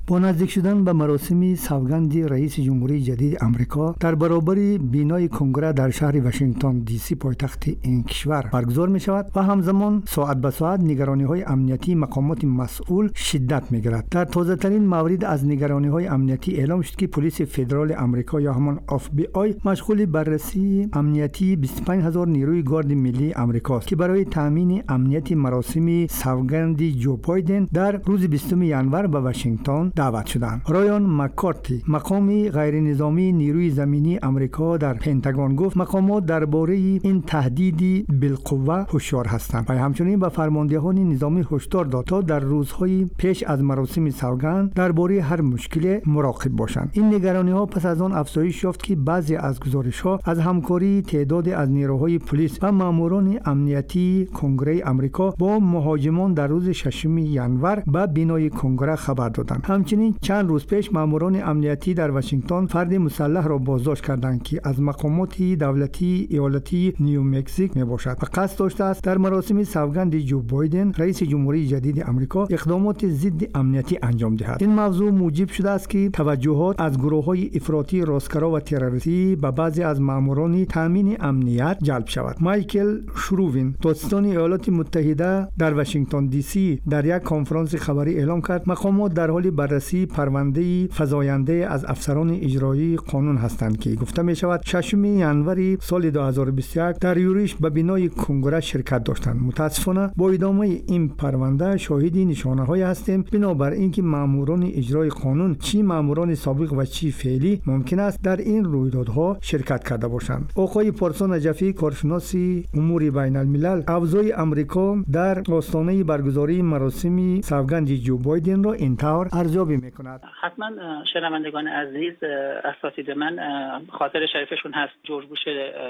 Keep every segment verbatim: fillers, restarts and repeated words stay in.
با نزدیک شدن به مراسم سوگند رئیس جمهوری جدید آمریکا در برابر بینای کنگره در شهر واشنگتن دی سی پایتخت این کشور برگزار می شود و همزمان ساعت به ساعت نگرانی های امنیتی مقامات مسئول شدت می گیرد. در تازه ترین مورد از نگرانی های امنیتی اعلام شد که پلیس فدرال آمریکا یا همان اف بی آی مشغول بررسی امنیتی بیست و پنج هزار نیروی گارد ملی آمریکا است که برای تامین امنیت مراسم سوگند جو بایدن در روز بیستم ژانویه به واشنگتن دعوت شدند. رایان مکارتی مقامی غیر نظامی نیروی زمینی آمریکا در پنتاگون گفت مقامات درباره این تهدید بالقوه هوشیار هستند و همچنین به فرماندهان نظامی هشدار داد تا در روزهای پیش از مراسم سوگند درباره هر مشکل مراقب باشند. این نگرانی ها پس از آن افزایش یافت که بعضی از گزارش ها از همکاری تعداد از نیروهای پلیس و ماموران امنیتی کنگره آمریکا با مهاجمان در روز ششم ژانویه به بینای کنگره خبر دادند. همچنین چند روز پیش ماموران امنیتی در واشنگتن فرد مسلح را بازداشت کردند که از مقامات دولتی ایالتی نیو مکزیک میباشد و قصد داشته است در مراسم سوگند جو بایدن رئیس جمهوری جدید آمریکا اقدامات ضد امنیتی انجام دهد. این موضوع موجب شده است که توجهات از گروه‌های افراطی راسکرا و تروریستی به بعضی از ماموران تامین امنیت جلب شود. مایکل شرووین دادستان ایالات متحده در واشنگتن دی سی در یک کنفرانس خبری اعلام کرد مقامات در حال بررسی پرونده فزاینده از افسران اجرایی قانون هستند که گفته می شود ششم ژانویه سال دو هزار و بیست و یک در یورش به بینای کنگره شرکت داشتند. متاسفانه با ادامه این پرونده شاهدی نشانه های هستیم بنابر اینکه ماموران اجرای قانون چی ماموران سابق و چی فعلی ممکن است در این رویدادها شرکت کرده باشند. آقای پارسا نجفی کارشناس امور بین الملل افزای آمریکا در آستانه برگزاری مراسم سوگند جو بایدن را اینطور ارزیابی میکند. حتما شنوندگان عزیز اساتید من خاطر شریفشون هست جورج بوش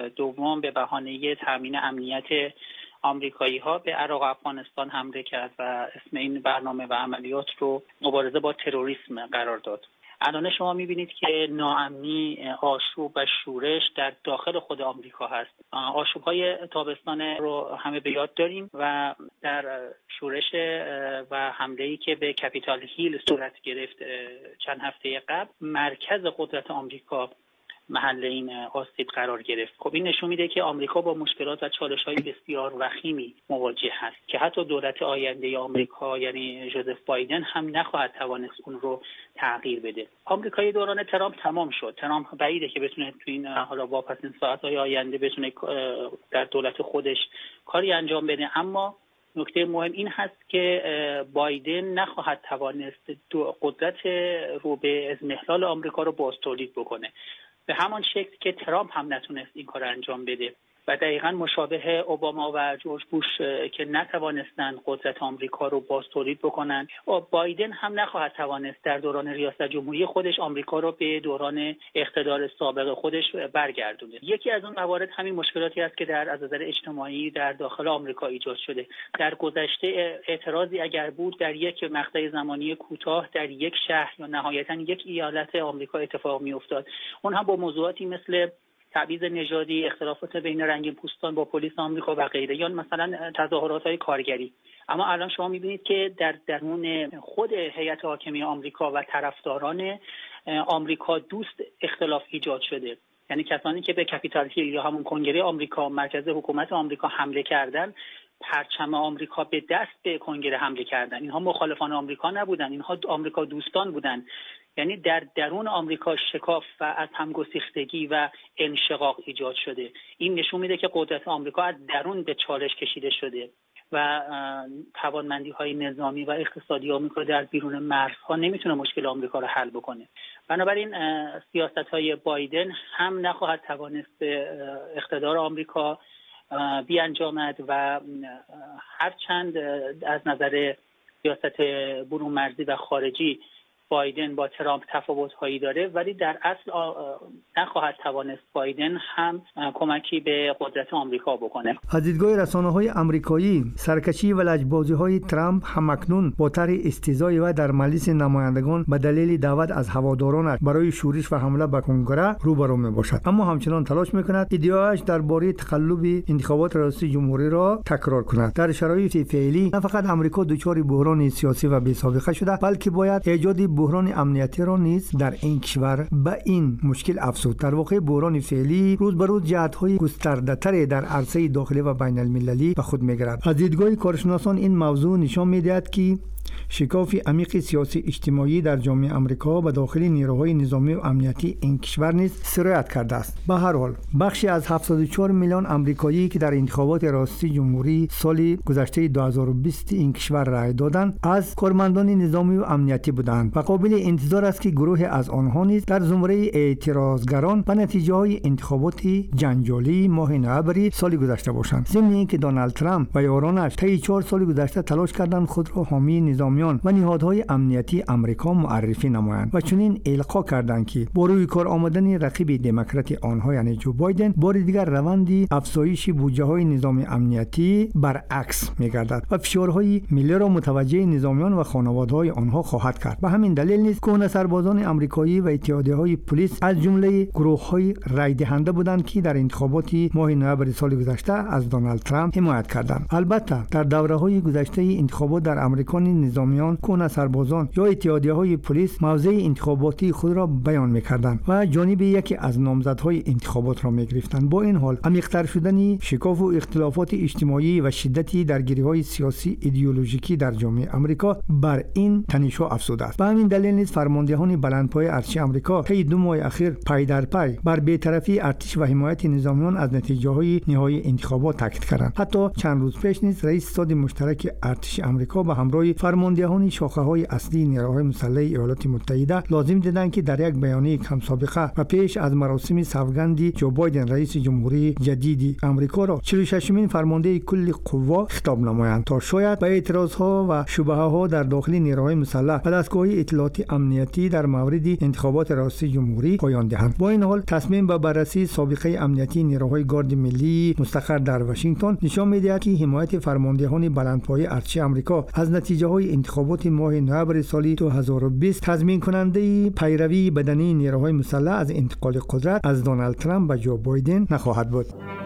دوم به بهانه تامین امنیت آمریکایی ها به عراق و افغانستان حمله کرد و اسم این برنامه و عملیات رو مبارزه با تروریسم قرار داد. الان شما میبینید که ناامنی، آشوب و شورش در داخل خود آمریکا هست. آشوب‌های تابستان رو همه به یاد داریم و در شورش و حمله‌ای که به کپیتال هیل صورت گرفت چند هفته قبل مرکز قدرت آمریکا محل این آسیب قرار گرفت. خب این نشون میده که آمریکا با مشکلات و چالش‌های بسیار وخیمی مواجه هست که حتی دولت آینده آمریکا یعنی جوزف بایدن هم نخواهد توانست اون رو تغییر بده. آمریکای دوران ترامپ تمام شد. ترامپ بعیده که بتونه تو این حالا واپسین ساعت‌های آینده بتونه در دولت خودش کاری انجام بده، اما نکته مهم این هست که بایدن نخواهد توانست قدرت رو به اضمحلال آمریکا رو بازتولید بکنه، به همان شکل که ترامپ هم نتونست این کار انجام بده و دقیقاً مشابه اوباما و جورج بوش که نتوانستن قدرت آمریکا رو بازتولید بکنن، بایدن هم نخواهد توانست در دوران ریاست جمهوری خودش آمریکا رو به دوران اقتدار سابق خودش برگردونه. یکی از اون موارد همین مشکلاتی است که در از نظر اجتماعی در داخل آمریکا ایجاد شده. در گذشته اعتراضی اگر بود در یک مقطع زمانی کوتاه در یک شهر یا نهایتاً یک ایالت آمریکا اتفاق می‌افتاد، اون هم با موضوعاتی مثل تبعیض نژادی، اختلافات بین رنگین پوستان با پلیس آمریکا و غیره، یا مثلا تظاهرات‌های کارگری. اما الان شما می‌بینید که در درون خود هیئت حاکمه آمریکا و طرفداران آمریکا دوست اختلاف ایجاد شده. یعنی کسانی که به کپیتال هیل یا همون کنگره آمریکا مرکز حکومت آمریکا حمله کردن، پرچم آمریکا به دست به کنگره حمله کردن. اینها مخالفان آمریکا نبودن، اینها آمریکا دوستان بودن. یعنی در درون آمریکا شکاف و از همگسیختگی و انشقاق ایجاد شده. این نشون میده که قدرت آمریکا از درون به چالش کشیده شده و توانمندی‌های نظامی و اقتصادی آمریکا در بیرون مرزها نمیتونه مشکل آمریکا رو حل بکنه. بنابراین سیاست‌های بایدن هم نخواهد توانست اقتدار آمریکا بیانجامد و هرچند از نظر سیاست برون مرزی و خارجی بایدن با ترامپ تفاوت‌هایی داره، ولی در اصل نخواهد توانست بایدن هم کمکی به قدرت آمریکا بکنه. از دیدگاه رسانه‌های آمریکایی، سرکشی و لجبازی‌های ترامپ همکنون با طرح استیضای و در مجلس نمایندگان به دلیل دعوت از هوادارانش برای شورش و حمله به کنگره روبرو می‌باشد، اما همچنان تلاش می‌کند ادعاش درباره تقلب انتخابات ریاست جمهوری را تکرار کند. در شرایط فعلی نه فقط آمریکا دچار بحران سیاسی و بی‌سابقه شده، بلکه باید ایجاد بحران امنیتی را نیز در این کشور به این مشکل افزود. در واقع بحران فعلی روز به روز جهت‌های گسترده‌تری در عرصه داخلی و بین المللی به خود می‌گیرد. از دیدگاه کارشناسان این موضوع نشان می‌دهد که شکاف عمیق سیاسی اجتماعی در جامعه آمریکا به داخل نیروهای نظامی و امنیتی این کشور نیز سرایت کرده است. به هر حال بخشی از هفتاد و چهار میلیون آمریکایی که در انتخابات ریاستی جمهوری سال گذشته دو هزار و بیست این کشور رای دادند از کارمندان نظامی و امنیتی بودند و قابل انتظار است که گروه از آنها نیز در زمره اعتراضگران به نتیجه های انتخابات جنجالی ماه نوامبر سال گذشته باشند. ضمن اینکه دونالد ترامپ و یارانش طی چهار سال گذشته تلاش کردند خود را حامی نظامیان و نهادهای امنیتی آمریکا معرفی نمایند و چنین القا کردند که با روی کار آمدن رقیب دموکرات آنها یعنی جو بایدن بار دیگر روند افزایش بودجه‌های نظام امنیتی برعکس می‌گردد و فشارهای ملی را متوجه نظامیان و خانواده‌های آنها خواهد کرد. به همین دلیل نیز کهنه سربازان آمریکایی و اتحادیه‌های پلیس از جمله گروه‌های رای دهنده بودند که در انتخابات ماه نوامبر سال گذشته از دونالد ترامپ حمایت کردند. البته در دوره‌های گذشته انتخابات در آمریکا نظامیان کهنه سربازان یا اتحادیه‌های پلیس موضع انتخاباتی خود را بیان می‌کردند و جانب یکی از نامزدهای انتخابات را می‌گرفتند. با این حال عمیق‌تر شدن شکاف و اختلافات اجتماعی و شدت درگیری‌های سیاسی ایدئولوژیکی در جامعه آمریکا بر این تنش‌ها افزوده است. به همین دلیل نیز فرماندهان بلندپایه ارتش آمریکا طی دو ماه اخیر پای در پای بر بی‌طرفی ارتش و حمایت نظامیان از نتیجه‌های نهایی انتخابات تاکید کردند. حتی چند روز پیش نیز رئیس ستاد مشترک ارتش آمریکا به همراه فرماندهان شاخه‌های اصلی نیروهای مسلح ایالات متحده لازم دیدند که در یک بیانیه کم سابقه و پیش از مراسم سوگند جو بایدن رئیس جمهوری جدید آمریکا را چهل و ششمین فرمانده کل قوا خطاب نمایند تا شاید به اعتراضها و شبهه‌ها در داخل نیروهای مسلح و دستگاه اطلاعاتی امنیتی در مورد انتخابات ریاست جمهوری پایان دهند. با این حال تصمیم به بررسی سابقه امنیتی نیروهای گارد ملی مستقر در واشنگتن نشان می‌دهد که حمایت فرماندهان بلندپایه ارتش آمریکا از نتیجه‌های انتخابات ماه نوامبر سال دو هزار و بیست تضمین کننده پیروی بدنی نیروهای مسلح از انتقال قدرت از دونالد ترامپ به جو بایدن نخواهد بود.